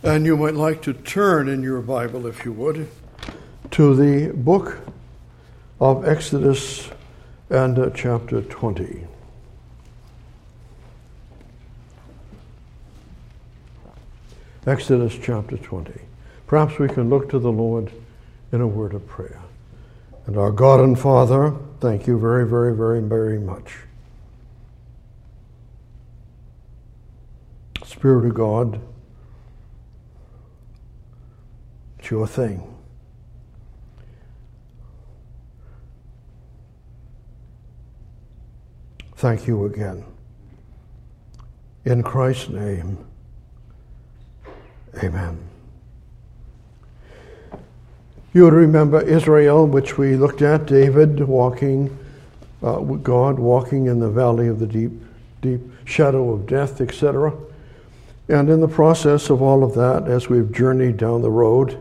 And you might like to turn in your Bible, if you would, to the book of Exodus and chapter 20. Exodus chapter 20. Perhaps we can look to the Lord in a word of prayer. And our God and Father, thank you very, very, very, very much. Spirit of God, it's your thing. Thank you again. In Christ's name, amen. You would remember Israel, which we looked at, David walking with God, walking in the valley of the deep shadow of death, etc. And in the process of all of that, as we've journeyed down the road,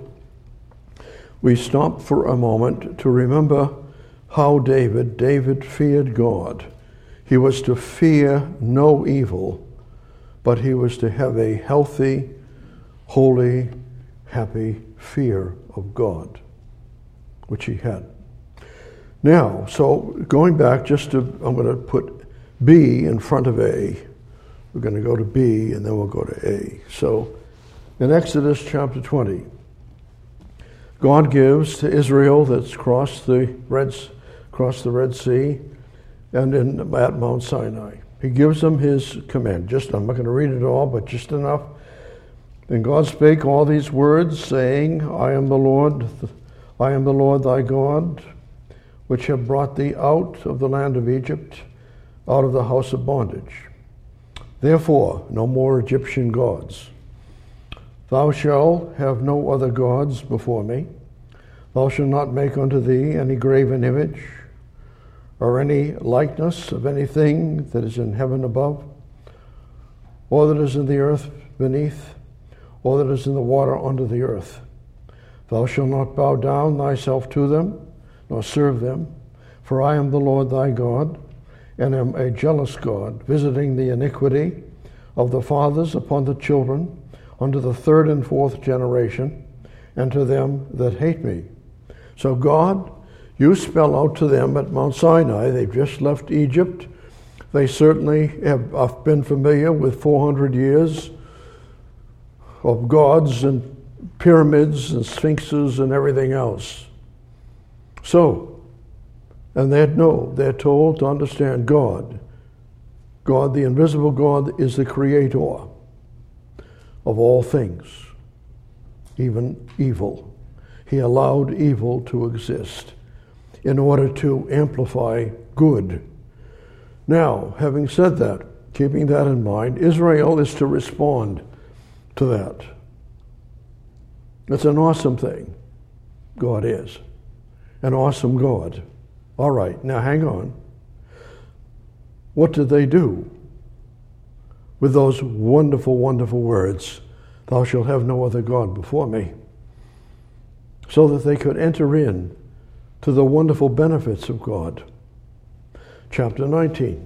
we stopped for a moment to remember how David feared God. He was to fear no evil, but he was to have a healthy, holy, happy fear of God, which he had. Now, so going back I'm going to put B in front of A. We're going to go to B and then we'll go to A. So in Exodus chapter 20, God gives to Israel that's crossed the Red Sea and at Mount Sinai. He gives them his command. I'm not going to read it all, but just enough. And God spake all these words, saying, I am the Lord thy God, which have brought thee out of the land of Egypt, out of the house of bondage. Therefore, no more Egyptian gods. Thou shalt have no other gods before me. Thou shalt not make unto thee any graven image, or any likeness of anything that is in heaven above, or that is in the earth beneath, or that is in the water under the earth. Thou shalt not bow down thyself to them, nor serve them, for I am the Lord thy God, and am a jealous God, visiting the iniquity of the fathers upon the children, unto the third and fourth generation, and to them that hate me. So God, you spell out to them at Mount Sinai. They've just left Egypt. They certainly have been familiar with 400 years of gods and pyramids and sphinxes and everything else. So, and they're told to understand God. God, the invisible God, is the creator of all things, even evil. He allowed evil to exist in order to amplify good. Now, having said that, keeping that in mind, Israel is to respond to that. It's an awesome thing. God is. An awesome God. All right, now hang on. What did they do with those wonderful, wonderful words? Thou shalt have no other God before me. So that they could enter in to the wonderful benefits of God. Chapter 19.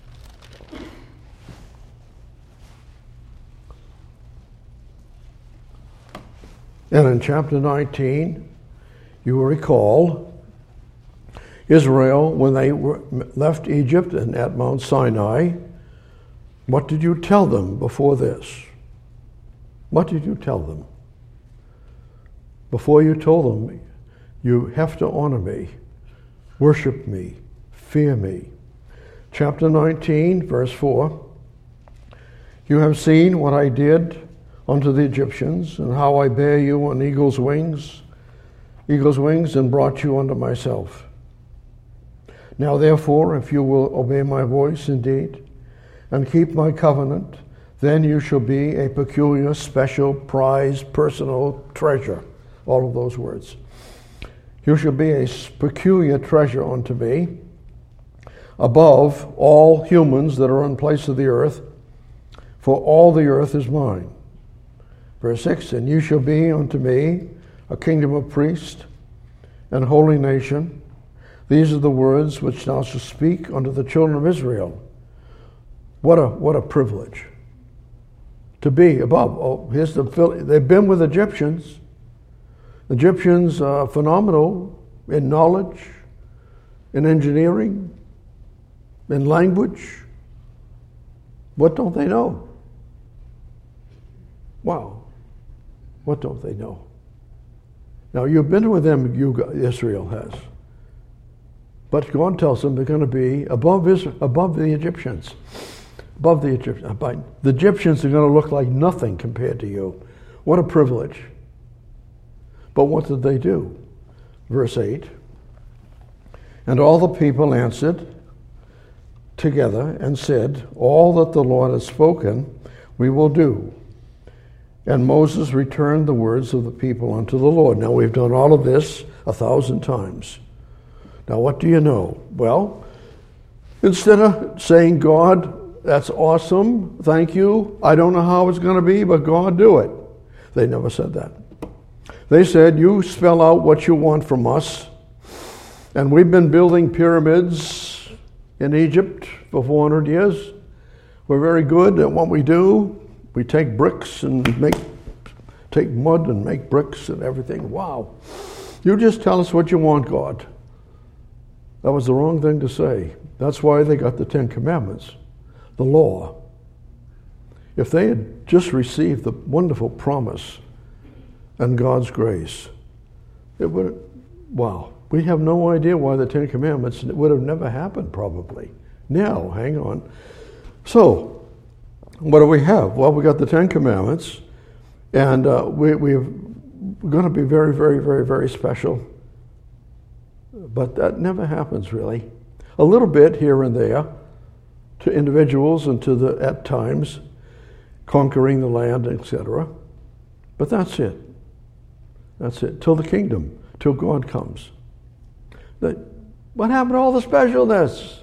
And in chapter 19, you will recall Israel, when they left Egypt and at Mount Sinai, what did you tell them before this? What did you tell them? Before you told them, you have to honor me, worship me, fear me. Chapter 19, verse 4, you have seen what I did unto the Egyptians, and how I bare you on eagle's wings, and brought you unto myself. Now therefore, if you will obey my voice indeed, and keep my covenant, then you shall be a peculiar, special, prized, personal treasure. All of those words. You shall be a peculiar treasure unto me, above all humans that are on place of the earth, for all the earth is mine. Verse 6, and you shall be unto me a kingdom of priests and holy nation. These are the words which thou shalt speak unto the children of Israel. What a privilege to be above. Oh, they've been with Egyptians. Egyptians are phenomenal in knowledge, in engineering, in language. What don't they know? Wow. What don't they know? Now, you've been with them, Israel has. But God tells them they're going to be above the Egyptians. Above the Egyptians. The Egyptians are going to look like nothing compared to you. What a privilege. But what did they do? Verse 8. And all the people answered together and said, all that the Lord has spoken, we will do. And Moses returned the words of the people unto the Lord. Now, we've done all of this 1,000 times. Now, what do you know? Well, instead of saying, God, that's awesome, thank you, I don't know how it's going to be, but God, do it. They never said that. They said, you spell out what you want from us. And we've been building pyramids in Egypt for 400 years. We're very good at what we do. We take bricks and take mud and make bricks and everything. Wow. You just tell us what you want, God. That was the wrong thing to say. That's why they got the 10 Commandments, the law. If they had just received the wonderful promise and God's grace, it would, wow. We have no idea why the 10 Commandments, it would have never happened probably. Now, hang on. So, what do we have? Well, we got the 10 Commandments, and we're going to be very, very, very, very special. But that never happens, really. A little bit here and there to individuals and at times, conquering the land, etc. But that's it. That's it. Till the kingdom, till God comes. What happened to all the specialness?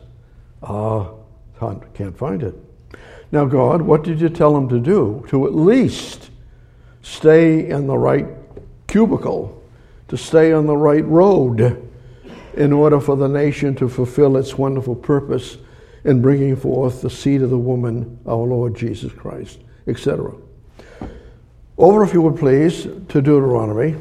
Can't find it. Now, God, what did you tell them to do? To at least stay in the right cubicle, to stay on the right road, in order for the nation to fulfill its wonderful purpose in bringing forth the seed of the woman, our Lord Jesus Christ, etc. Over, if you would please, to Deuteronomy.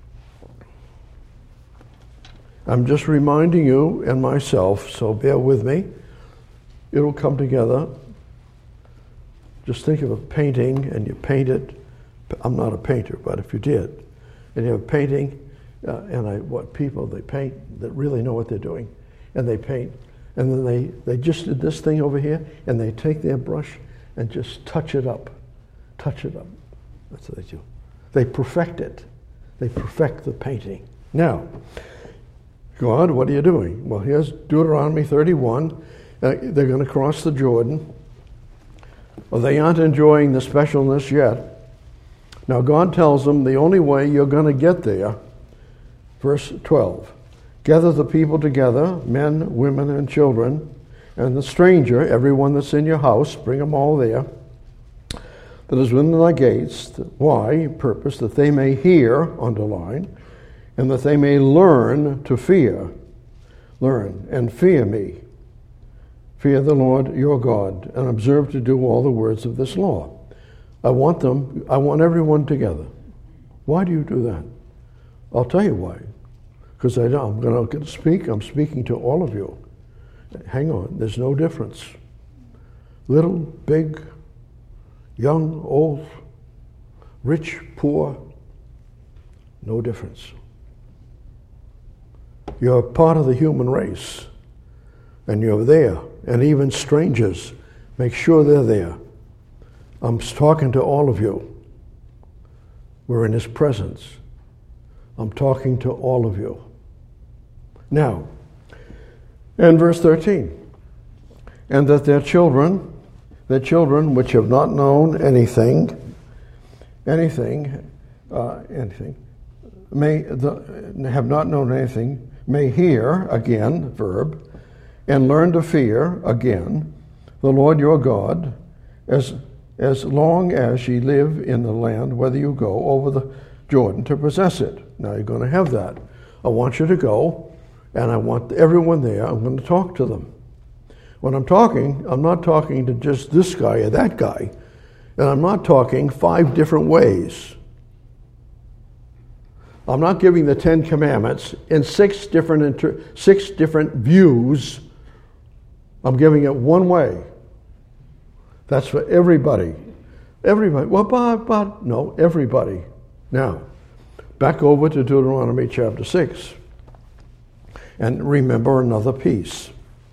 I'm just reminding you and myself, so bear with me. It'll come together. Just think of a painting and you paint it. I'm not a painter, but if you did, and you have a painting, they paint that really know what they're doing, and they paint, and then they just did this thing over here, and they take their brush and just touch it up. That's what they do. They perfect it. They perfect the painting. Now, God, what are you doing? Well, here's Deuteronomy 31. They're going to cross the Jordan. Well, they aren't enjoying the specialness yet. Now, God tells them the only way you're going to get there, verse 12, gather the people together, men, women, and children, and the stranger, everyone that's in your house, bring them all there, that is within thy gates. Why? Purpose, that they may hear, underline, and that they may learn to fear. Learn and fear me. Fear the Lord your God, and observe to do all the words of this law. I want everyone together. Why do you do that? I'll tell you why. Because I'm going to speak. I'm speaking to all of you. Hang on. There's no difference. Little, big, young, old, rich, poor. No difference. You're part of the human race. And you're there. And even strangers, make sure they're there. I'm talking to all of you. We're in His presence. I'm talking to all of you. Now, and verse 13. And that their children which have not known anything, have not known anything, may hear, again, verb, and learn to fear, again, the Lord your God, as long as ye live in the land, whether you go over the Jordan to possess it. Now you're going to have that. I want you to go, and I want everyone there. I'm going to talk to them. When I'm talking, I'm not talking to just this guy or that guy. And I'm not talking 5 different ways. I'm not giving the 10 Commandments in 6 different views. I'm giving it one way. That's for everybody. Everybody. Well, but no, everybody. Now, back over to Deuteronomy chapter 6. And remember another piece.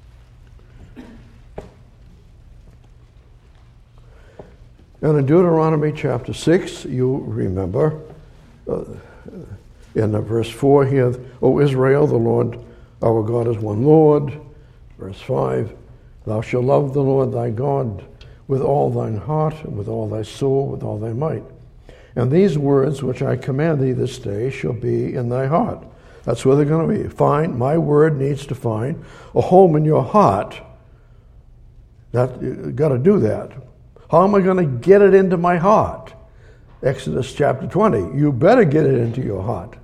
And in Deuteronomy chapter 6, you remember in verse 4 here, O Israel, the Lord our God is one Lord. Verse 5, thou shalt love the Lord thy God with all thine heart, and with all thy soul, with all thy might. And these words which I command thee this day shall be in thy heart. That's where they're going to be. My word needs to find a home in your heart. You've got to do that. How am I going to get it into my heart? Exodus chapter 20. You better get it into your heart.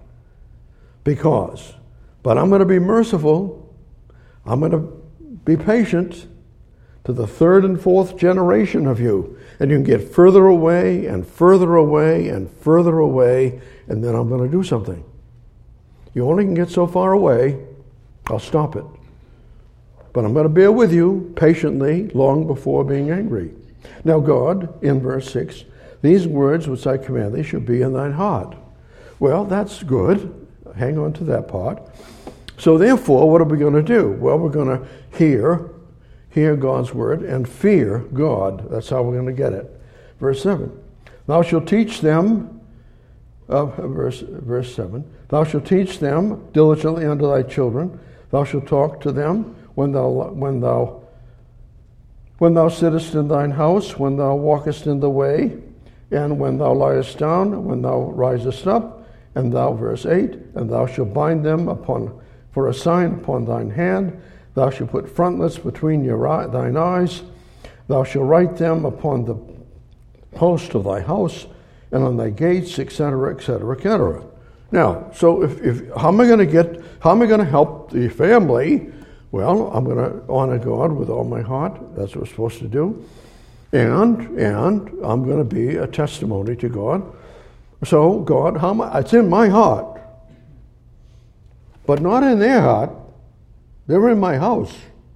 But I'm going to be merciful. I'm going to be patient to the 3rd and 4th generation of you. And you can get further away and further away and further away, and then I'm going to do something. You only can get so far away, I'll stop it. But I'm going to bear with you patiently long before being angry. Now God, in verse 6, these words which I command thee shall be in thine heart. Well, that's good. Hang on to that part. So therefore, what are we going to do? Well, we're going to hear God's word and fear God. That's how we're going to get it. Verse 7. Thou shalt teach them, verse 7, thou shalt teach them diligently unto thy children. Thou shalt talk to them when thou sittest in thine house, when thou walkest in the way, and when thou liest down, when thou risest up, and thou, verse 8, and thou shalt bind them for a sign upon thine hand. Thou shalt put frontlets between thine eyes. Thou shalt write them upon the post of thy house and on thy gates, etc., etc., etc. Now, so how am I going to help the family? Well, I'm going to honor God with all my heart. That's what we're supposed to do. And I'm going to be a testimony to God. So, God, it's in my heart, but not in their heart. They're in my house.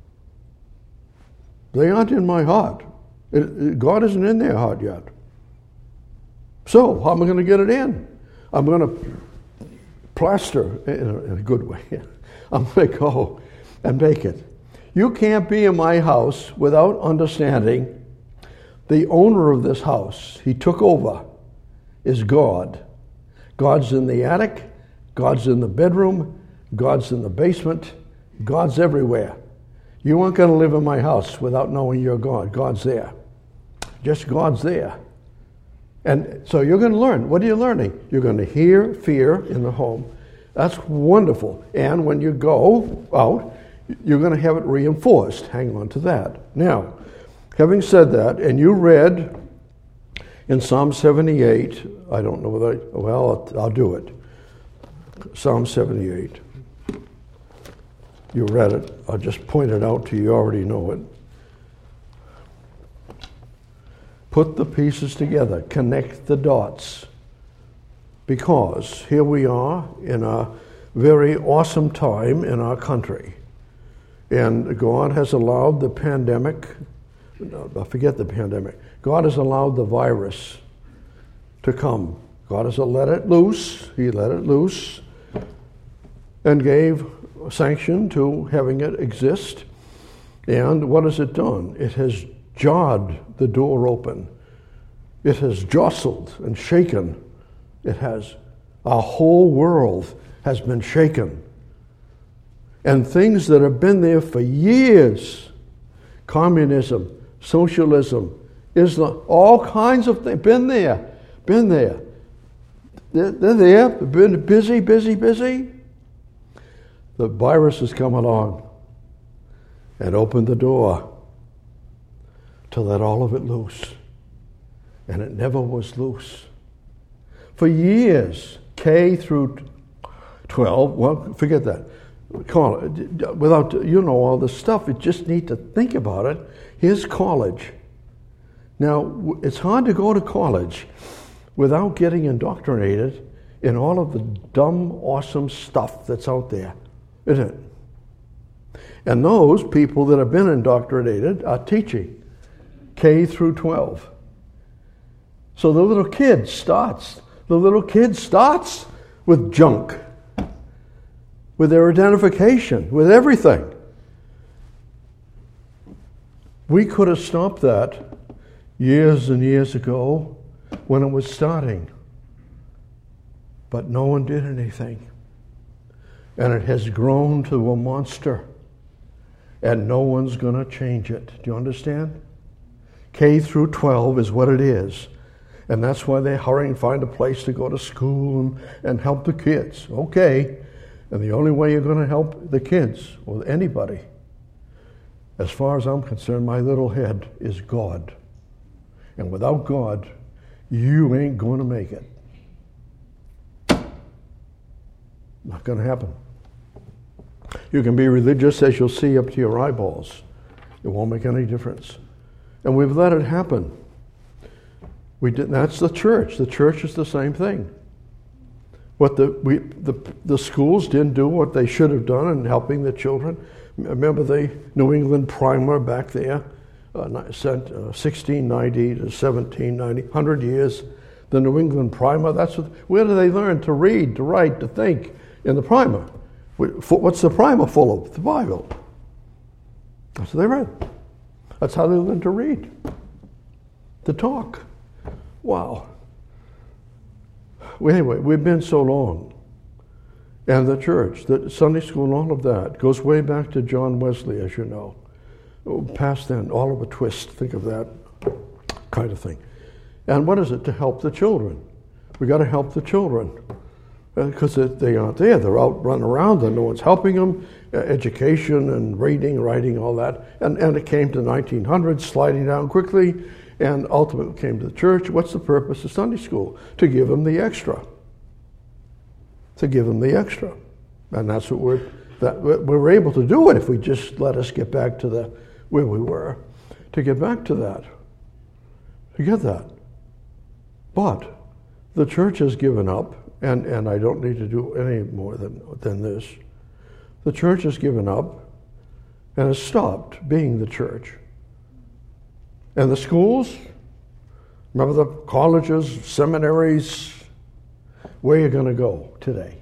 They aren't in my heart. God isn't in their heart yet. So, how am I going to get it in? I'm going to plaster, in a good way. I'm going to go and make it. You can't be in my house without understanding the owner of this house. He took over. Is God. God's in the attic, God's in the bedroom, God's in the basement, God's everywhere. You aren't going to live in my house without knowing you're God. God's there. Just God's there. And so you're going to learn. What are you learning? You're going to hear fear in the home. That's wonderful. And when you go out, you're going to have it reinforced. Hang on to that. Now, having said that, and you read in Psalm 78, I don't know whether, I'll do it. Psalm 78. You read it. I'll just point it out to you. You already know it. Put the pieces together. Connect the dots. Because here we are in a very awesome time in our country. And God has allowed the pandemic, forget the pandemic, God has allowed the virus to come. God has let it loose. He let it loose and gave sanction to having it exist. And what has it done? It has jarred the door open. It has jostled and shaken. Our whole world has been shaken. And things that have been there for years, communism, socialism, Islam, all kinds of things, been there. They're there, been busy. The virus has come along and opened the door to let all of it loose. And it never was loose. For years, K through 12, well, forget that. Call it, without, all this stuff, you just need to think about it. Here's college. Now, it's hard to go to college without getting indoctrinated in all of the dumb, awesome stuff that's out there, isn't it? And those people that have been indoctrinated are teaching K through 12. So the little kid starts with junk, with their identification, with everything. We could have stopped that years and years ago when it was starting. But no one did anything. And it has grown to a monster. And no one's going to change it. Do you understand? K through 12 is what it is. And that's why they hurry and find a place to go to school and help the kids. Okay. And the only way you're going to help the kids or anybody, as far as I'm concerned, my little head, is God. And without God, you ain't going to make it. Not going to happen. You can be religious as you'll see up to your eyeballs. It won't make any difference. And we've let it happen. That's the church. The church is the same thing. What the schools didn't do what they should have done in helping the children. Remember the New England Primer back there, 1690 to 1790, 100 years. The New England Primer. Where do they learn to read, to write, to think in the primer? What's the primer full of? The Bible. That's what they read. That's how they learned to read, to talk. Wow. Well, anyway, we've been so long. And the church, the Sunday school and all of that goes way back to John Wesley, as you know. Past then, Oliver Twist, think of that kind of thing. And what is it? To help the children. We got to help the children. Because they aren't there. They're out running around and no one's helping them. Education and reading, writing, all that. And it came to the 1900s, sliding down quickly, and ultimately came to the church. What's the purpose of Sunday school? To give them the extra. To give them the extra. And that's what we're able to do it if we just let us get back to where we were. To get back to that. To get that. But the church has given up. And I don't need to do any more than this. The church has given up and has stopped being the church. And the schools, remember the colleges, seminaries, where are you going to go today?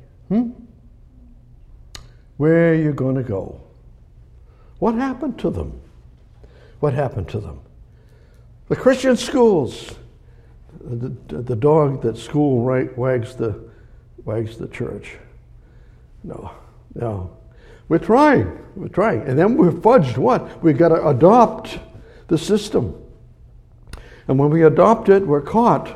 Where are you going to go? What happened to them? What happened to them? The Christian schools, the dog that school wags the church. No. We're trying. And then we're fudged what? We've got to adopt the system. And when we adopt it, we're caught.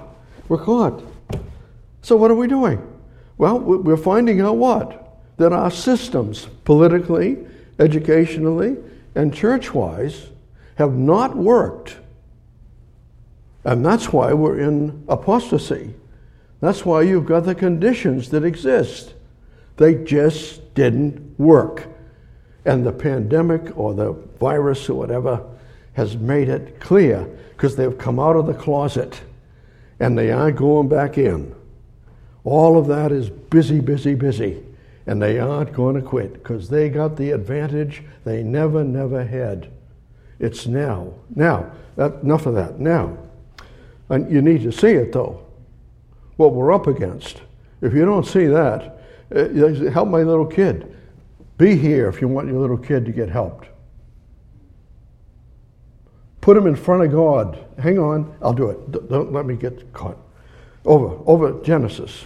So what are we doing? Well, we're finding out what? That our systems, politically, educationally, and church-wise, have not worked. And that's why we're in apostasy. That's why you've got the conditions that exist. They just didn't work. And the pandemic or the virus or whatever has made it clear because they've come out of the closet and they aren't going back in. All of that is busy. And they aren't going to quit because they got the advantage they never had. It's now. Now, enough of that. Now. And you need to see it, though, what we're up against. If you don't see that, help my little kid. Be here if you want your little kid to get helped. Put him in front of God. Hang on, I'll do it. Don't let me get caught. Over Genesis.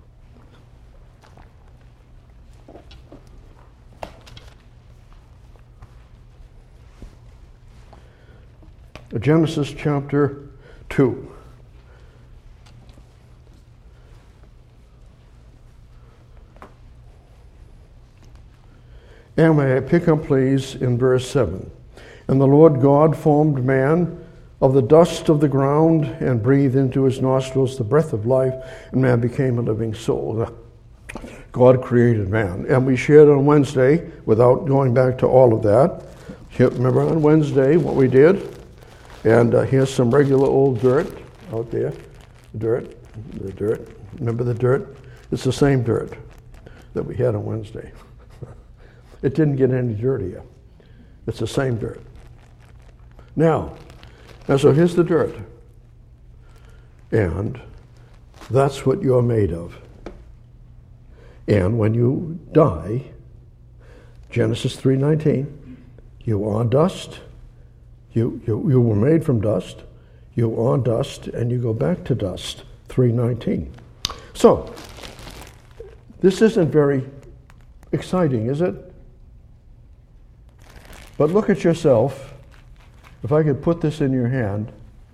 Genesis chapter 2. And may I pick up, please, in verse 7. And the Lord God formed man of the dust of the ground and breathed into his nostrils the breath of life, and man became a living soul. God created man. And we shared on Wednesday, without going back to all of that, remember on Wednesday what we did? And here's some regular old dirt out there. The dirt. Remember the dirt? It's the same dirt that we had on Wednesday. It didn't get any dirtier. It's the same dirt. Now, so here's the dirt. And that's what you're made of. And when you die, Genesis 3:19, you are dust. You were made from dust. You are dust, and you go back to dust. 3:19. So, this isn't very exciting, is it? But look at yourself. If I could put this in your hand,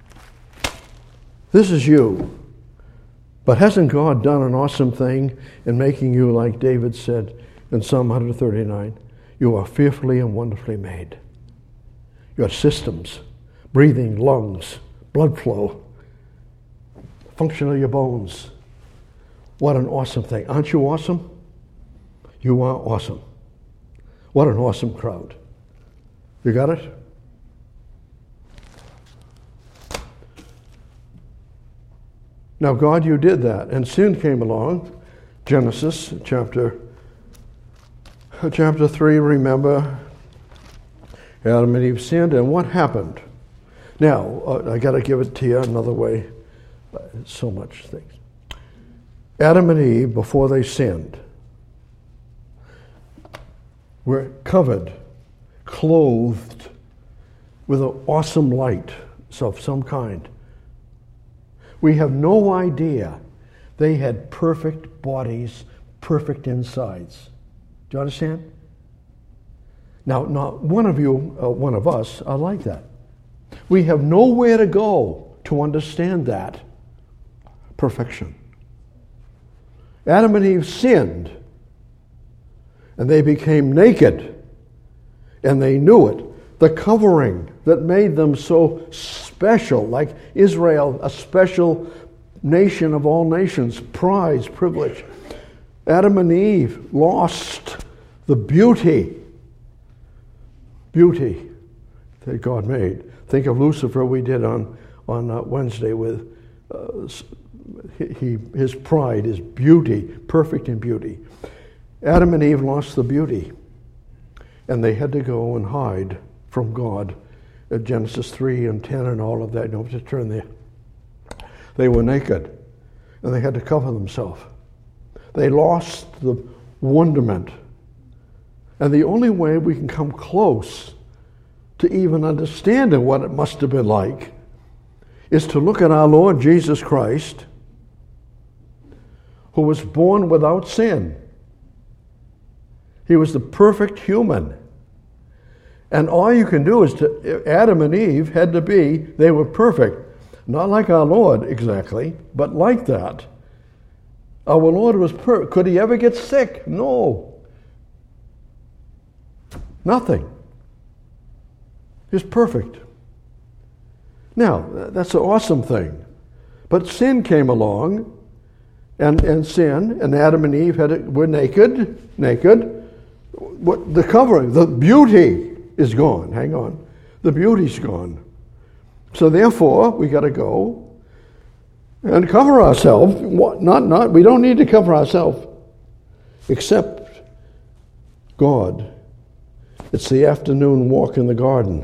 this is you. But hasn't God done an awesome thing in making you, like David said in Psalm 139, you are fearfully and wonderfully made. Your systems, breathing, lungs, blood flow, function of your bones. What an awesome thing. Aren't you awesome? You are awesome. What an awesome crowd. You got it? Now, God, you did that, and sin came along. Genesis chapter 3, remember, Adam and Eve sinned, and what happened? Now, I got to give it to you another way. So much things. Adam and Eve, before they sinned, were covered, clothed with an awesome light of some kind. We have no idea they had perfect bodies, perfect insides. Do you understand? Now, not one of us are like that. We have nowhere to go to understand that perfection. Adam and Eve sinned, and they became naked, and they knew it. The covering that made them so special, like Israel, a special nation of all nations, prize, privilege. Adam and Eve lost the beauty that God made. Think of Lucifer we did on Wednesday with his pride, his beauty, perfect in beauty. Adam and Eve lost the beauty, and they had to go and hide from God. At Genesis 3 and 10 and all of that, don't just turn there. They were naked, and they had to cover themselves. They lost the wonderment. And the only way we can come close to even understanding what it must have been like is to look at our Lord Jesus Christ, who was born without sin. He was the perfect human. And all you can do is Adam and Eve had to be, they were perfect. Not like our Lord exactly, but like that. Our Lord was perfect. Could he ever get sick? No. Nothing. He's perfect. Now, that's an awesome thing. But sin came along, and sin, and Adam and Eve were naked. What the covering, the beauty is gone. Hang on. The beauty's gone. So therefore, we got to go and cover ourselves. We don't need to cover ourselves except God. It's the afternoon walk in the garden.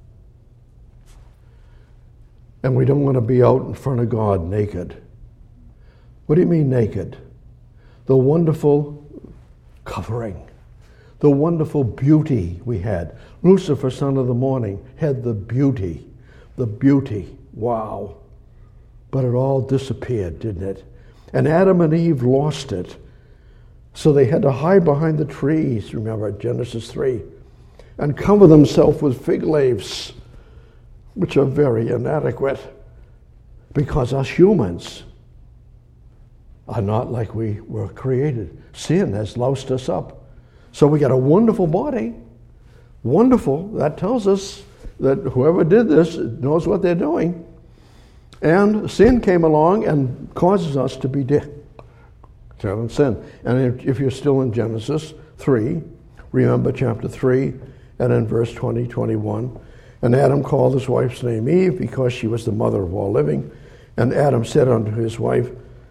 And we don't want to be out in front of God naked. What do you mean naked? The wonderful covering. The wonderful beauty we had. Lucifer, son of the morning, had the beauty. The beauty. Wow. But it all disappeared, didn't it? And Adam and Eve lost it. So they had to hide behind the trees, remember, Genesis 3, and cover themselves with fig leaves, which are very inadequate, because us humans are not like we were created. Sin has loused us up. So we got a wonderful body. Wonderful. That tells us that whoever did this knows what they're doing. And sin came along and causes us to be dead. Sin. And if you're still in Genesis 3, remember chapter 3 and in verse 20, 21. And Adam called his wife's name Eve, because she was the mother of all living. And Adam said unto his wife,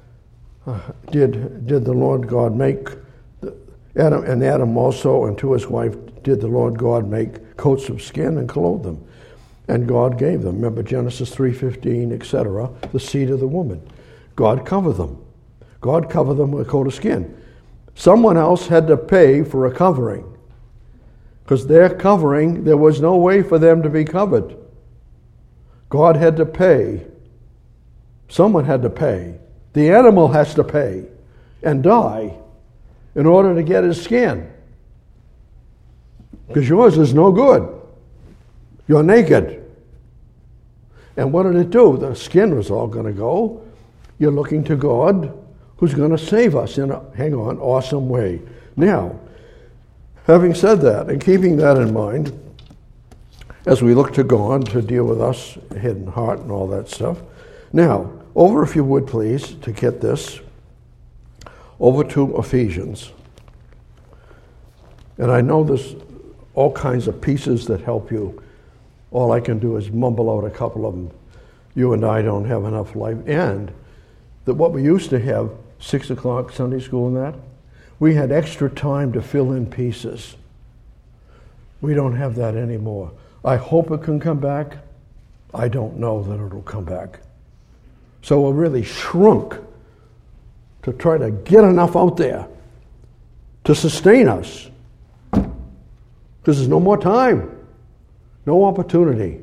did the Lord God make Adam also unto his wife did the Lord God make coats of skin and clothe them, and God gave them. Remember Genesis 3:15, etc. The seed of the woman. God covered them. God covered them with a coat of skin. Someone else had to pay for a covering, because their covering, there was no way for them to be covered. God had to pay. Someone had to pay. The animal has to pay and die in order to get his skin, because yours is no good. You're naked. And what did it do? The skin was all going to go. You're looking to God, who's going to save us in a, awesome way. Now, having said that, and keeping that in mind, as we look to God to deal with us, hidden heart and all that stuff. Now, over, if you would please, to get this, over to Ephesians. And I know there's all kinds of pieces that help you. All I can do is mumble out a couple of them. You and I don't have enough life. And that what we used to have, 6 o'clock Sunday school and that, we had extra time to fill in pieces. We don't have that anymore. I hope it can come back. I don't know that it'll come back. So we're really shrunk to try to get enough out there to sustain us, because there's no more time, no opportunity.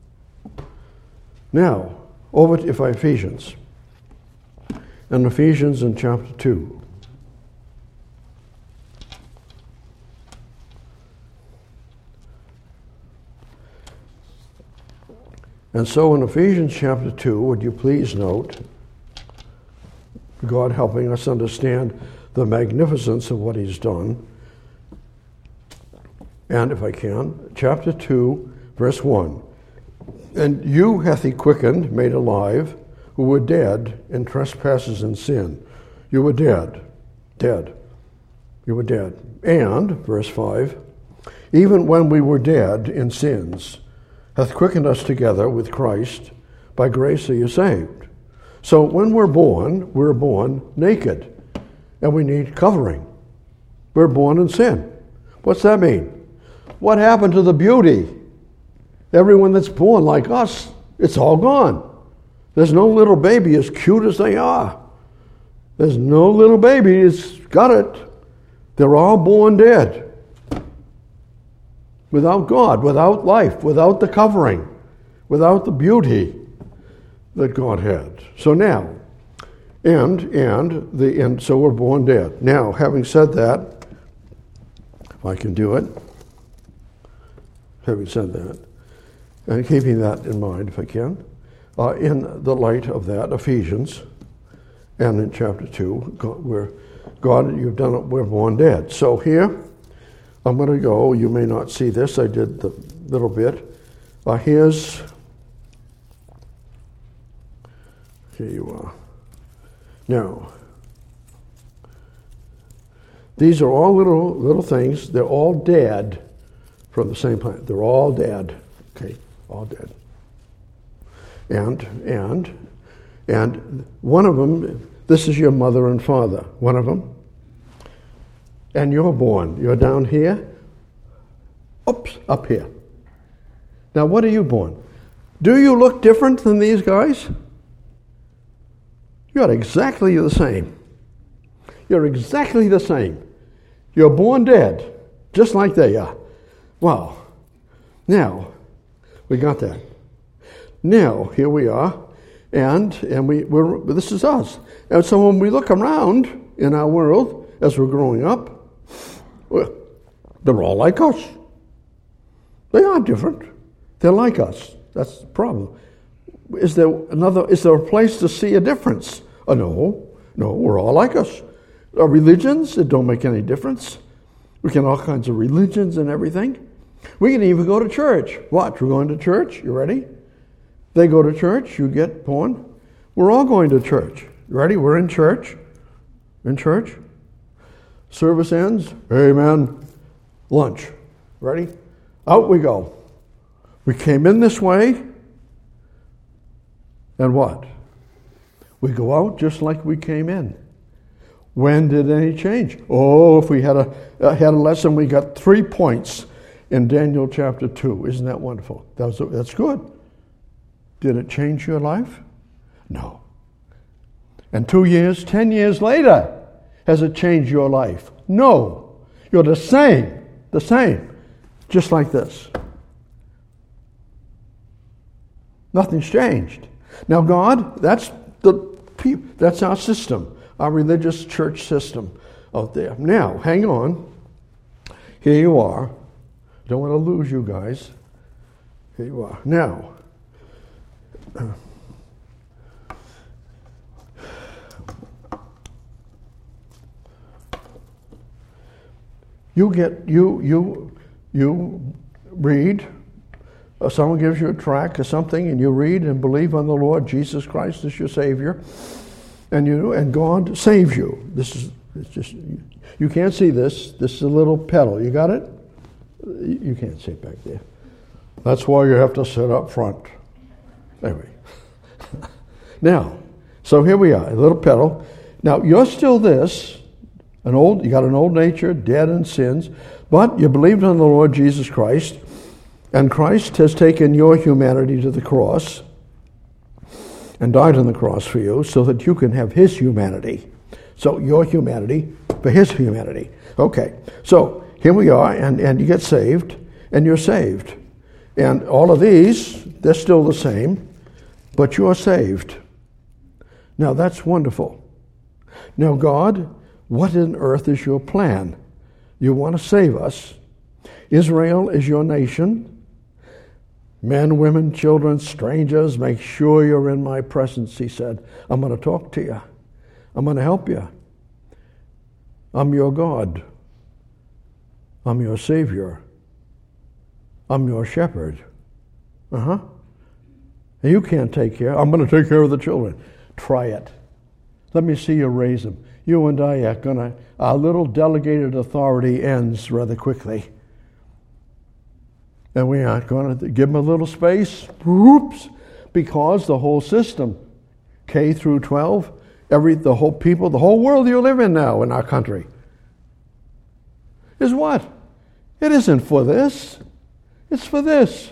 Now, over to Ephesians. And Ephesians in chapter 2. And so in Ephesians chapter 2, would you please note, God helping us understand the magnificence of what he's done. And if I can, chapter 2, verse 1. And you hath he quickened, made alive, who were dead in trespasses and sin. You were dead. You were dead. And, verse 5, even when we were dead in sins, hath quickened us together with Christ. By grace are you saved. So when we're born naked, and we need covering. We're born in sin. What's that mean? What happened to the beauty? Everyone that's born like us, it's all gone. There's no little baby as cute as they are. There's no little baby that's got it. They're all born dead. Without God, without life, without the covering, without the beauty that God had. So now, so we're born dead. Now, having said that, if I can do it, having said that, and keeping that in mind, if I can, in the light of that, Ephesians, and in chapter 2, God, you've done it, we're born dead. So here, I'm going to go, you may not see this, I did the little bit. Here you are. Now, these are all little things. They're all dead from the same planet. They're all dead. Okay, all dead. And one of them, this is your mother and father, one of them. And you're born. You're down here. Oops, up here. Now, what are you born? Do you look different than these guys? You're exactly the same. You're exactly the same. You're born dead, just like they are. Wow. Now, we got that. Now, here we are, and this is us. And so when we look around in our world as we're growing up, well, they're all like us. They are different. They're like us. That's the problem. Is there a place to see a difference? No, we're all like us. Our religions, it don't make any difference. We can all kinds of religions and everything. We can even go to church. Watch, we're going to church. You ready? They go to church, you get born. We're all going to church. You ready? We're in church. In church. Service ends. Amen. Lunch. Ready? Out we go. We came in this way, and what? We go out just like we came in. When did any change? Oh, if we had a lesson, we got 3 points in Daniel chapter 2. Isn't that wonderful? That's good. Did it change your life? No. And 2 years, 10 years later, has it changed your life? No. You're the same, just like this. Nothing's changed. Now God, that's our system, our religious church system out there. Now, hang on. Here you are. Don't want to lose you guys. Here you are. Now, you read. Someone gives you a tract or something, and you read and believe on the Lord Jesus Christ as your Savior, and God saves you. It's just you can't see this. This is a little pedal. You got it? You can't see it back there. That's why you have to sit up front. Anyway, now, so here we are, a little pedal. Now you're still this, you got an old nature, dead in sins, but you believed on the Lord Jesus Christ. And Christ has taken your humanity to the cross and died on the cross for you so that you can have his humanity. So your humanity for his humanity. Okay, so here we are, and you get saved, and you're saved. And all of these, they're still the same, but you're saved. Now that's wonderful. Now God, what on earth is your plan? You want to save us. Israel is your nation. Men, women, children, strangers, make sure you're in my presence, he said. I'm going to talk to you. I'm going to help you. I'm your God. I'm your Savior. I'm your shepherd. And you can't take care. I'm going to take care of the children. Try it. Let me see you raise them. You and I are our little delegated authority ends rather quickly. And we aren't going to give them a little space, because the whole system, K through 12, the whole world you live in now in our country, is what? It isn't for this. It's for this.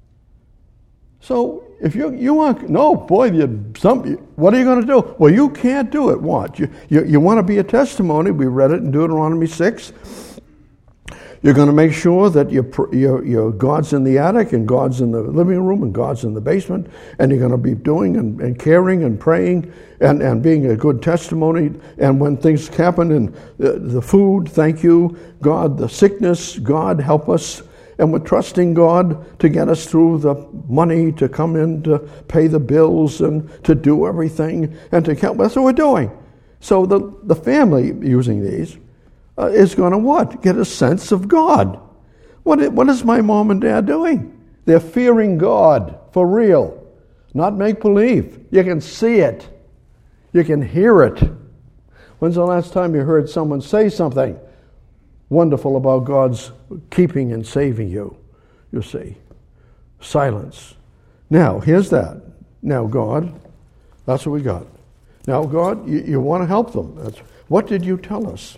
So if you want, what are you going to do? Well, you can't do it. What? You want to be a testimony. We read it in Deuteronomy 6. You're going to make sure that your God's in the attic, and God's in the living room, and God's in the basement, and you're going to be doing and caring and praying and being a good testimony. And when things happen, and the food, thank you, God, the sickness, God, help us. And we're trusting God to get us through the money, to come in to pay the bills and to do everything and to help. That's what we're doing. So the family using these is going to what? Get a sense of God. What is my mom and dad doing? They're fearing God for real, not make-believe. You can see it. You can hear it. When's the last time you heard someone say something wonderful about God's keeping and saving you? You see. Silence. Now, here's that. Now, God, that's what we got. Now, God, you want to help them. What did you tell us?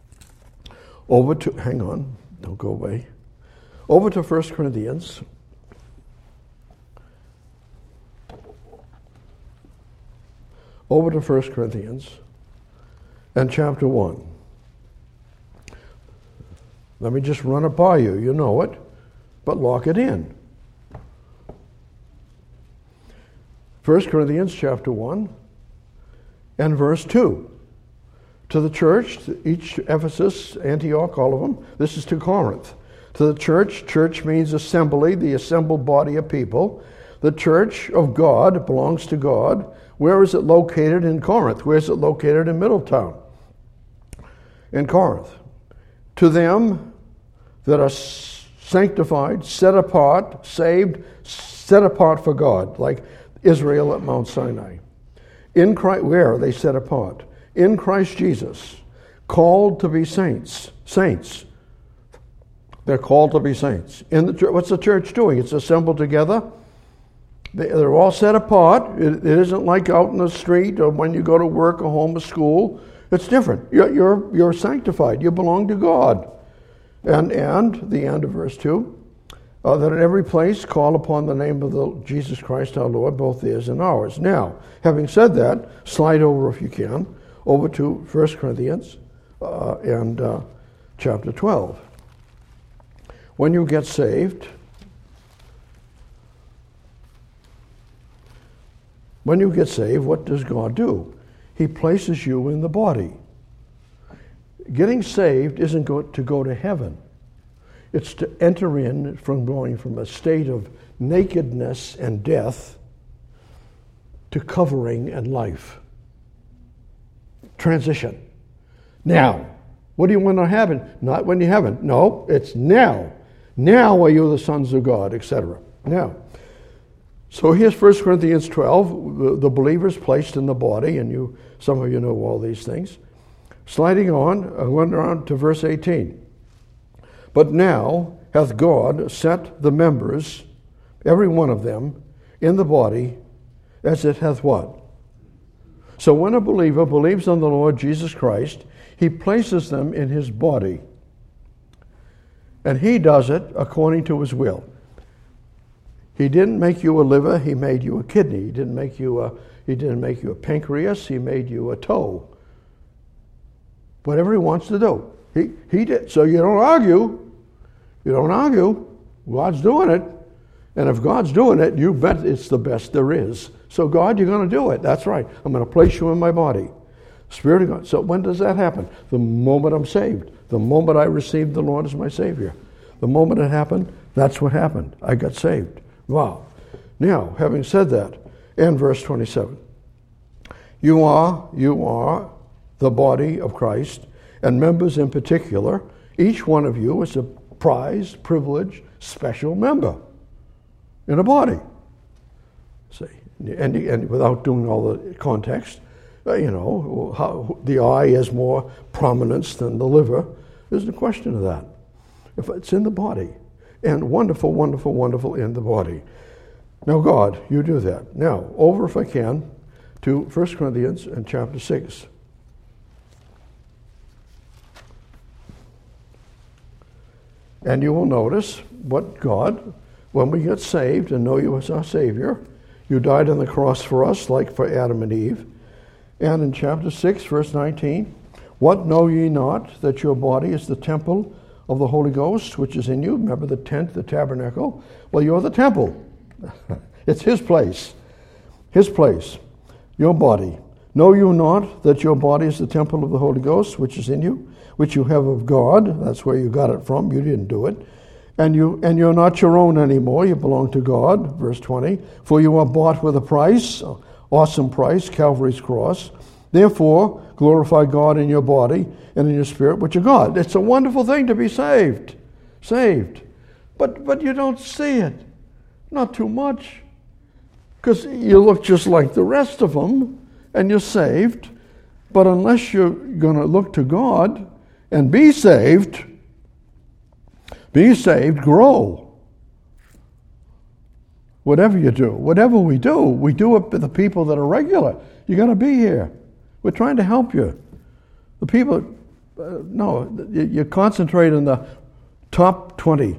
Hang on, don't go away. Over to 1 Corinthians. Over to 1 Corinthians and chapter 1. Let me just run it by you. You know it, but lock it in. 1 Corinthians chapter 1 and verse 2. To the church, each Ephesus, Antioch, all of them. This is to Corinth. To the church means assembly, the assembled body of people. The church of God belongs to God. Where is it located? In Corinth. Where is it located? In Middletown. In Corinth. To them that are sanctified, set apart, saved, set apart for God, like Israel at Mount Sinai. In Christ, where are they set apart? In Christ Jesus, called to be saints, They're called to be saints. In the what's the church doing? It's assembled together. They're all set apart. It isn't like out in the street or when you go to work or home or school. It's different. You're sanctified. You belong to God. And the end of verse 2, that at every place call upon the name of the Jesus Christ our Lord, both theirs and ours. Now, having said that, slide over if you can, over to 1 Corinthians and chapter 12. When you get saved, what does God do? He places you in the body. Getting saved isn't to go to heaven. It's to enter in from going from a state of nakedness and death to covering and life. Transition. Now, what do you want to happen? Not when you haven't. No, it's now. Now are you the sons of God, etc. Now, so here's 1 Corinthians 12, the believers placed in the body, and some of you know all these things. Sliding on, I went around to verse 18. But now hath God set the members, every one of them, in the body, as it hath what? So when a believer believes on the Lord Jesus Christ, he places them in his body. And he does it according to his will. He didn't make you a liver, he made you a kidney. He didn't make you a pancreas, he made you a toe. Whatever he wants to do. He did. So you don't argue. You don't argue. God's doing it. And if God's doing it, you bet it's the best there is. So God, you're going to do it. That's right. I'm going to place you in my body. Spirit of God. So when does that happen? The moment I'm saved. The moment I received the Lord as my Savior. The moment it happened, that's what happened. I got saved. Wow. Now, having said that, and verse 27, you are the body of Christ, and members in particular. Each one of you is a prized, privileged, special member in a body. See, and without doing all the context, how the eye has more prominence than the liver. There's no question of that. If it's in the body, and wonderful, wonderful, wonderful in the body. Now, God, you do that. Now, over if I can to 1 Corinthians and chapter 6. And you will notice what God, when we get saved and know you as our Savior, you died on the cross for us, like for Adam and Eve. And in chapter 6, verse 19, what know ye not, that your body is the temple of the Holy Ghost, which is in you? Remember the tent, the tabernacle? Well, you're the temple. It's His place. His place. Your body. Know you not that your body is the temple of the Holy Ghost, which is in you, which you have of God? That's where you got it from. You didn't do it. And you're not your own anymore. You belong to God. Verse 20. For you are bought with a price, awesome price, Calvary's cross. Therefore, glorify God in your body and in your spirit, which are God. It's a wonderful thing to be saved. Saved. But you don't see it. Not too much. Because you look just like the rest of them, and you're saved. But unless you're going to look to God and be saved, grow. Whatever you do, whatever we do it for the people that are regular. You got to be here. We're trying to help you. The people, no, you concentrate on the top 20.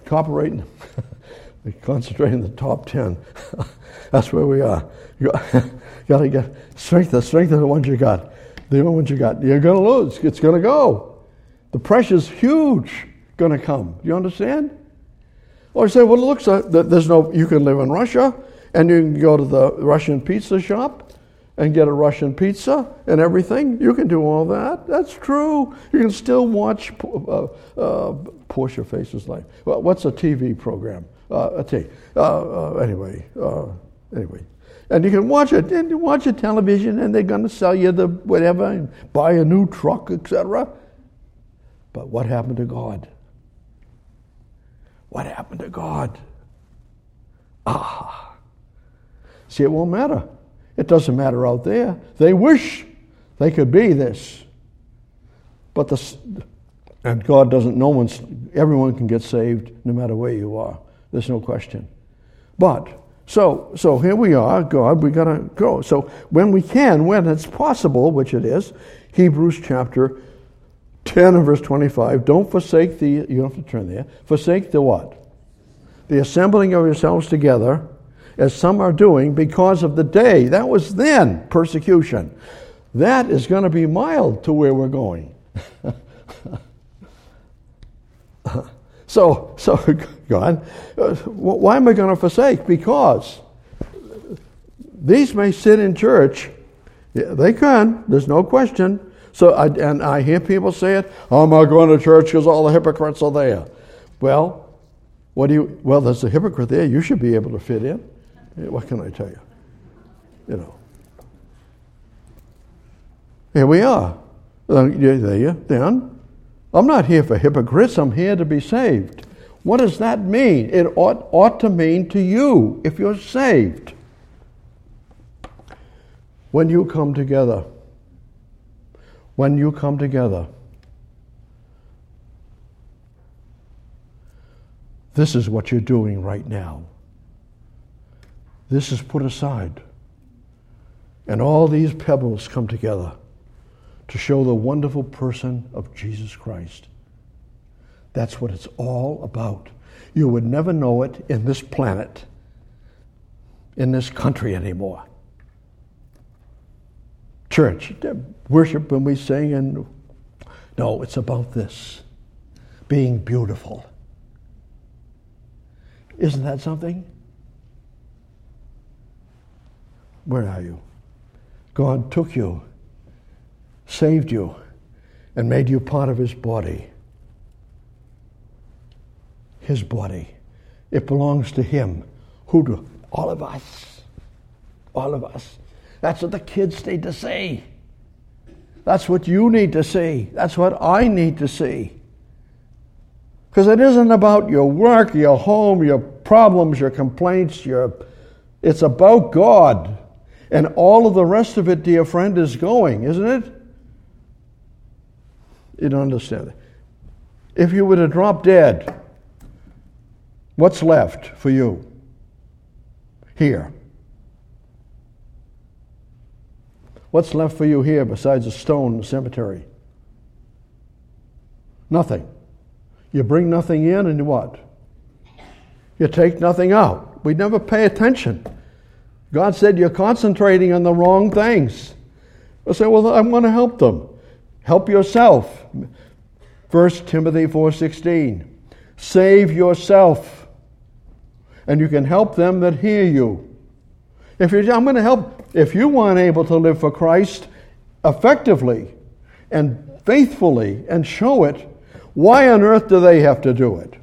We concentrate on the top 10. That's where we are. You got to get strength of the ones you got. The ones you got. You're going to lose. It's going to go. The pressure's huge going to come. Do you understand? Or you say, well, it looks like you can live in Russia and you can go to the Russian pizza shop and get a Russian pizza and everything. You can do all that. That's true. You can still watch Portia Faces Life. Well, what's a TV program? Anyway. And you can watch it, and you watch a television, and they're going to sell you the whatever, and buy a new truck, etc. But what happened to God? What happened to God? See, it won't matter. It doesn't matter out there. They wish they could be this. But And God doesn't, everyone can get saved no matter where you are. There's no question. But, so here we are, God, we got to go. So when it's possible, which it is, Hebrews chapter 10 and verse 25, don't forsake you don't have to turn there, forsake the what? The assembling of yourselves together, as some are doing, because of the day. That was then persecution. That is going to be mild to where we're going. So God, why am I going to forsake? Because these may sit in church. Yeah, they can. There's no question. So I hear people say it. Oh, I'm not going to church because all the hypocrites are there. Well, there's a hypocrite there. You should be able to fit in. What can I tell you? You know. Here we are. Then I'm not here for hypocrites. I'm here to be saved. What does that mean? It ought to mean to you if you're saved. When you come together, this is what you're doing right now. This is put aside. And all these pebbles come together to show the wonderful person of Jesus Christ. That's what it's all about. You would never know it in this planet, in this country anymore. Church, worship when we sing, and no, it's about this, being beautiful. Isn't that something? Where are you? God took you, saved you, and made you part of His body. His body. It belongs to Him. Who do? All of us. All of us. That's what the kids need to see. That's what you need to see. That's what I need to see. Because it isn't about your work, your home, your problems, your complaints. It's about God. And all of the rest of it, dear friend, is going, isn't it? You don't understand it. If you were to drop dead, what's left for you here? What's left for you here besides a stone in the cemetery? Nothing. You bring nothing in, and what? You take nothing out. We never pay attention. God said you're concentrating on the wrong things. I say, well, I'm going to help them. Help yourself. 1 Timothy 4:16. Save yourself, and you can help them that hear you. I'm going to help. If you weren't able to live for Christ effectively and faithfully and show it, why on earth do they have to do it?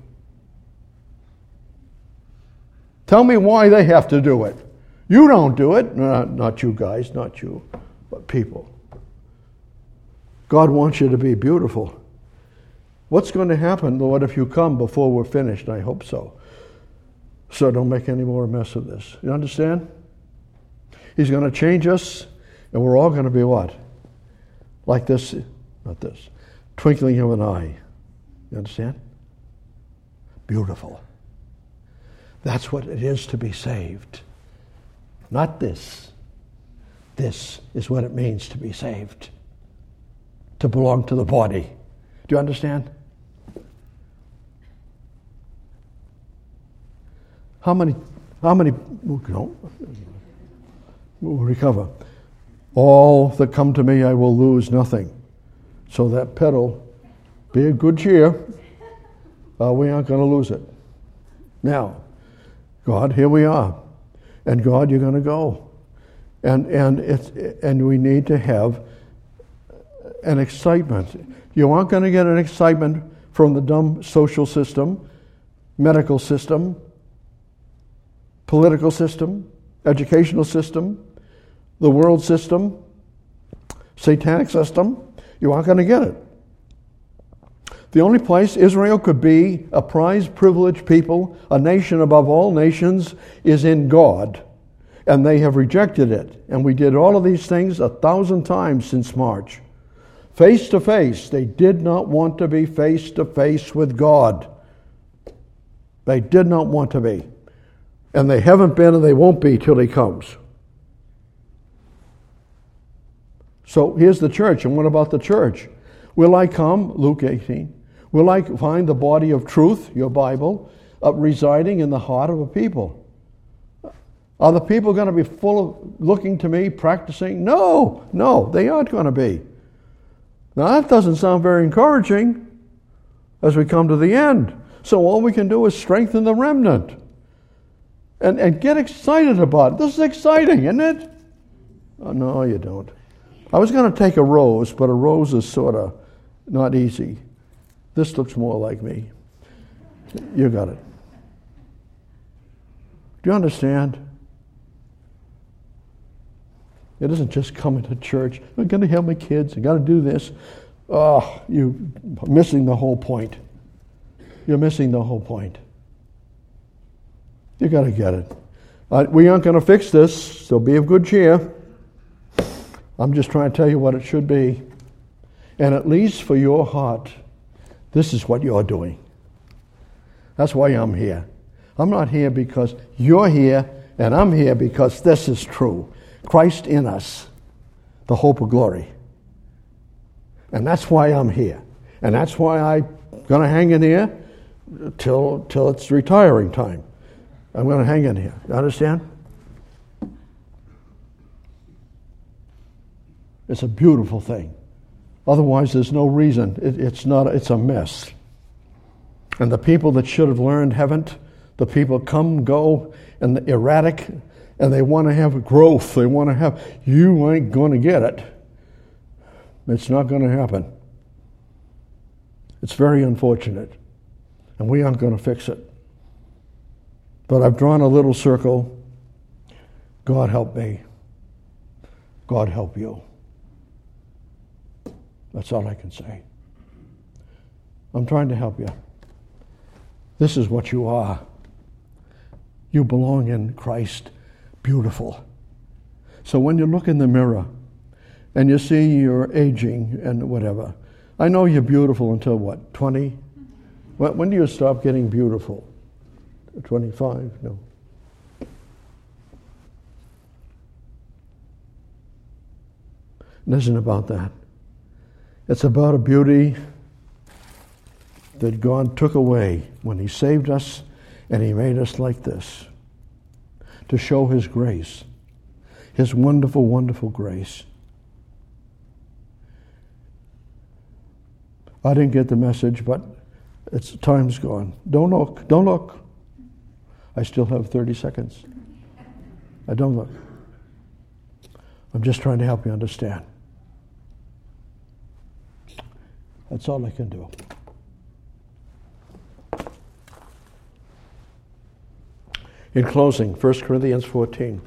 Tell me why they have to do it. You don't do it. Not you guys, not you, but people. God wants you to be beautiful. What's going to happen, Lord, if you come before we're finished? I hope so. So don't make any more mess of this. You understand? He's going to change us, and we're all going to be what? Like this, not this, twinkling of an eye. You understand? Beautiful. That's what it is to be saved. Not this. This is what it means to be saved. To belong to the body. Do you understand? How many, no, we'll recover. All that come to me, I will lose nothing. So that pedal, be of good cheer. We aren't going to lose it. Now, God, here we are. And God, you're going to go. And we need to have an excitement. You aren't going to get an excitement from the dumb social system, medical system, political system, educational system, the world system, satanic system. You aren't going to get it. The only place Israel could be a prized, privileged people, a nation above all nations, is in God. And they have rejected it. And we did all of these things 1,000 times since March. Face to face. They did not want to be face to face with God. They did not want to be. And they haven't been and they won't be till he comes. So here's the church. And what about the church? Will I come, Luke 18, will I find the body of truth, your Bible, residing in the heart of a people? Are the people going to be full of looking to me, practicing? No, they aren't going to be. Now that doesn't sound very encouraging as we come to the end. So all we can do is strengthen the remnant and get excited about it. This is exciting, isn't it? Oh, no, you don't. I was going to take a rose, but a rose is sort of not easy. This looks more like me. You got it. Do you understand? It isn't just coming to church. I'm going to help my kids. I got to do this. Oh, you're missing the whole point. You're missing the whole point. You got to get it. We aren't going to fix this, so be of good cheer. I'm just trying to tell you what it should be. And at least for your heart, this is what you're doing. That's why I'm here. I'm not here because you're here, and I'm here because this is true. Christ in us, the hope of glory. And that's why I'm here. And that's why I'm going to hang in here till it's retiring time. I'm going to hang in here. You understand? It's a beautiful thing. Otherwise, there's no reason. It's a mess. And the people that should have learned haven't. The people come, go, and erratic, and they want to have growth. They want to have, you ain't going to get it. It's not going to happen. It's very unfortunate. And we aren't going to fix it. But I've drawn a little circle. God help me. God help you. That's all I can say. I'm trying to help you. This is what you are. You belong in Christ. Beautiful. So when you look in the mirror and you see you're aging and whatever, I know you're beautiful until what, 20? When do you stop getting beautiful? 25? No. It isn't about that. It's about a beauty that God took away when he saved us and he made us like this to show his grace, his wonderful, wonderful grace. I didn't get the message, but time's gone. Don't look. I still have 30 seconds. I don't look. I'm just trying to help you understand. That's all I can do. In closing, 1 Corinthians 14.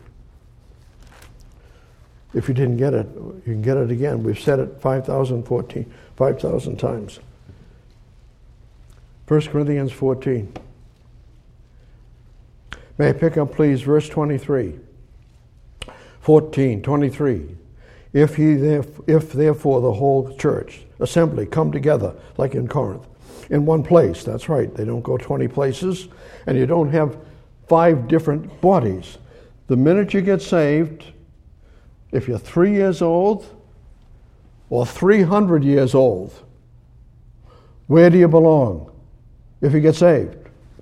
If you didn't get it, you can get it again. We've said it 5,000 times. 1 Corinthians 14. May I pick up, please, verse 23. 14:23. If therefore the whole church, assembly, come together, like in Corinth, in one place, that's right, they don't go 20 places, and you don't have 5 different bodies. The minute you get saved, if you're 3 years old or 300 years old, where do you belong if you get saved?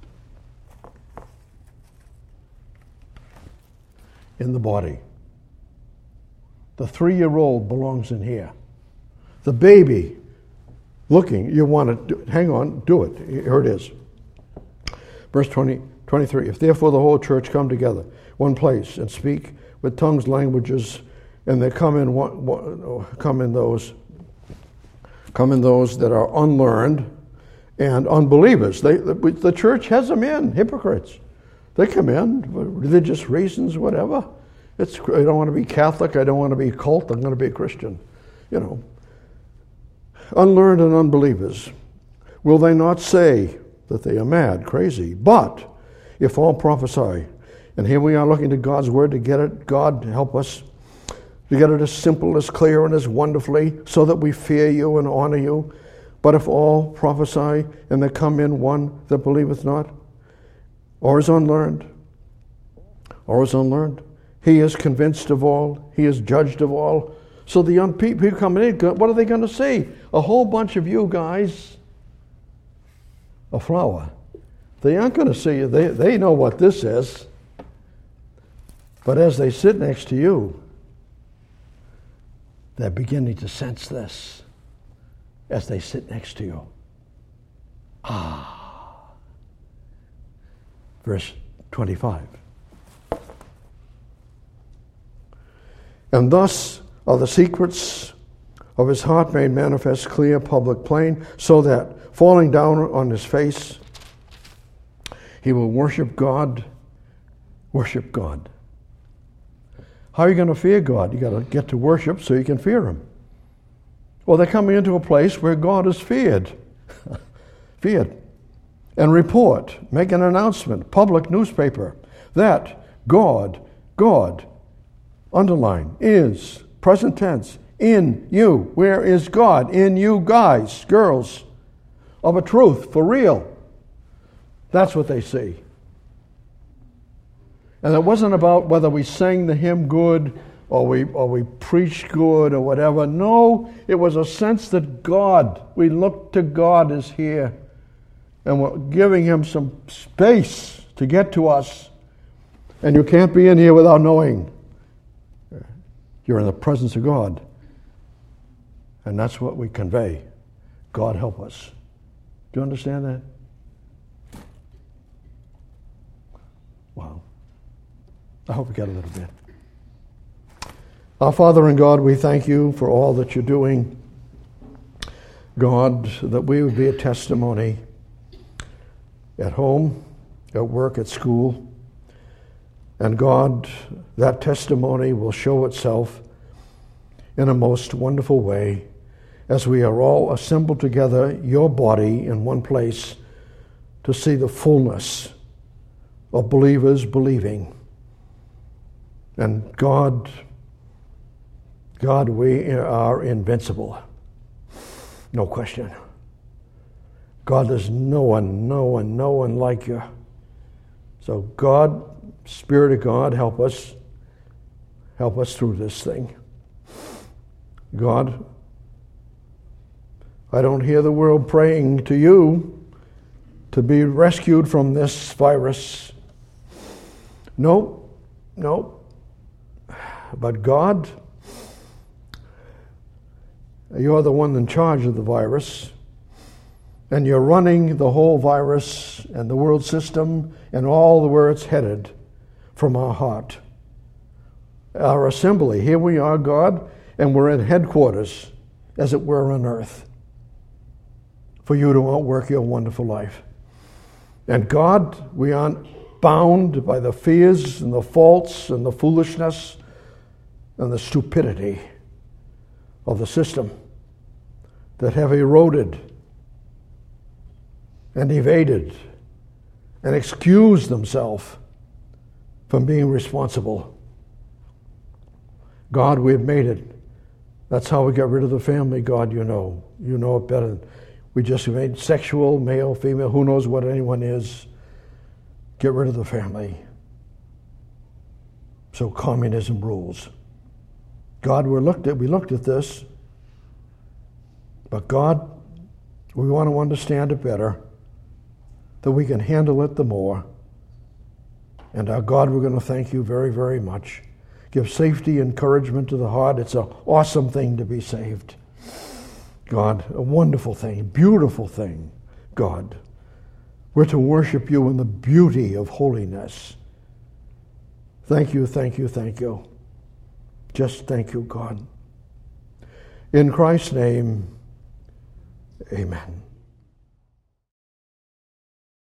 In the body. The 3-year-old belongs in here. The baby, looking, you want to, hang on, do it. Here it is. Verse 23. If therefore the whole church come together, one place, and speak with tongues, languages, and they come in those that are unlearned and unbelievers. The church has them in, hypocrites. They come in for religious reasons, whatever. I don't want to be Catholic. I don't want to be cult. I'm going to be a Christian. You know. Unlearned and unbelievers. Will they not say that they are mad, crazy? But if all prophesy, and here we are looking to God's word to get it, God help us. You get it as simple, as clear, and as wonderfully, so that we fear you and honor you. But if all prophesy, and there come in one that believeth not, or is unlearned, he is convinced of all, he is judged of all. So the young people coming in, what are they going to see? A whole bunch of you guys, a flower. They aren't going to see you. They know what this is. But as they sit next to you, they're beginning to sense this as they sit next to you. Verse 25. And thus are the secrets of his heart made manifest, clear, public, plain, so that, falling down on his face, he will worship God. Worship God. How are you going to fear God? You got to get to worship so you can fear him. Well, they're coming into a place where God is feared. Feared. And report, make an announcement, public newspaper, that God, underline, is, present tense, in you. Where is God? In you guys, girls, of a truth, for real. That's what they see. And it wasn't about whether we sang the hymn good or we preached good or whatever. No, it was a sense that God, we look to God, is here. And we're giving him some space to get to us. And you can't be in here without knowing you're in the presence of God. And that's what we convey. God help us. Do you understand that? Wow. I hope we got a little bit. Our Father and God, we thank you for all that you're doing. God, that we would be a testimony at home, at work, at school. And God, that testimony will show itself in a most wonderful way as we are all assembled together, your body, in one place to see the fullness of believers believing. And God, we are invincible. No question. God, there's no one like you. So God, Spirit of God, help us through this thing. God, I don't hear the world praying to you to be rescued from this virus. No. But God, you're the one in charge of the virus, and you're running the whole virus and the world system and all the where it's headed from our heart. Our assembly, here we are, God, and we're in headquarters, as it were, on earth, for you to outwork your wonderful life. And God, we aren't bound by the fears and the faults and the foolishness and the stupidity of the system that have eroded and evaded and excused themselves from being responsible. God, we've made it. That's how we got rid of the family, God, you know. You know it better. We just made sexual, male, female, who knows what anyone is. Get rid of the family. So communism rules. God, we looked at this, but God, we want to understand it better, that we can handle it the more. And our God, we're going to thank you very, very much. Give safety, encouragement to the heart. It's an awesome thing to be saved. God, a wonderful thing, beautiful thing, God. We're to worship you in the beauty of holiness. Thank you, thank you, thank you. Just thank you, God. In Christ's name, amen.